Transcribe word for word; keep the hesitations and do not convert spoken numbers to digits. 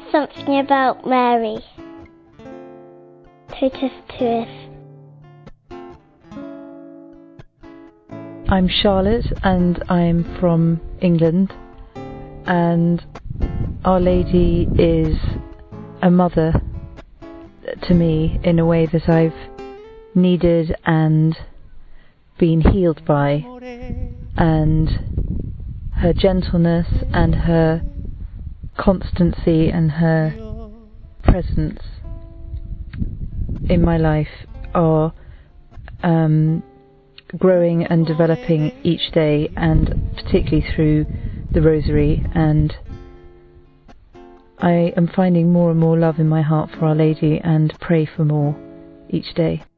something about Mary. Totus Tuus. I'm Charlotte and I'm from England, and Our Lady is a mother to me in a way that I've needed and been healed by, and her gentleness and her constancy and her presence in my life are um, growing and developing each day, and particularly through the Rosary, and I am finding more and more love in my heart for Our Lady and pray for more each day.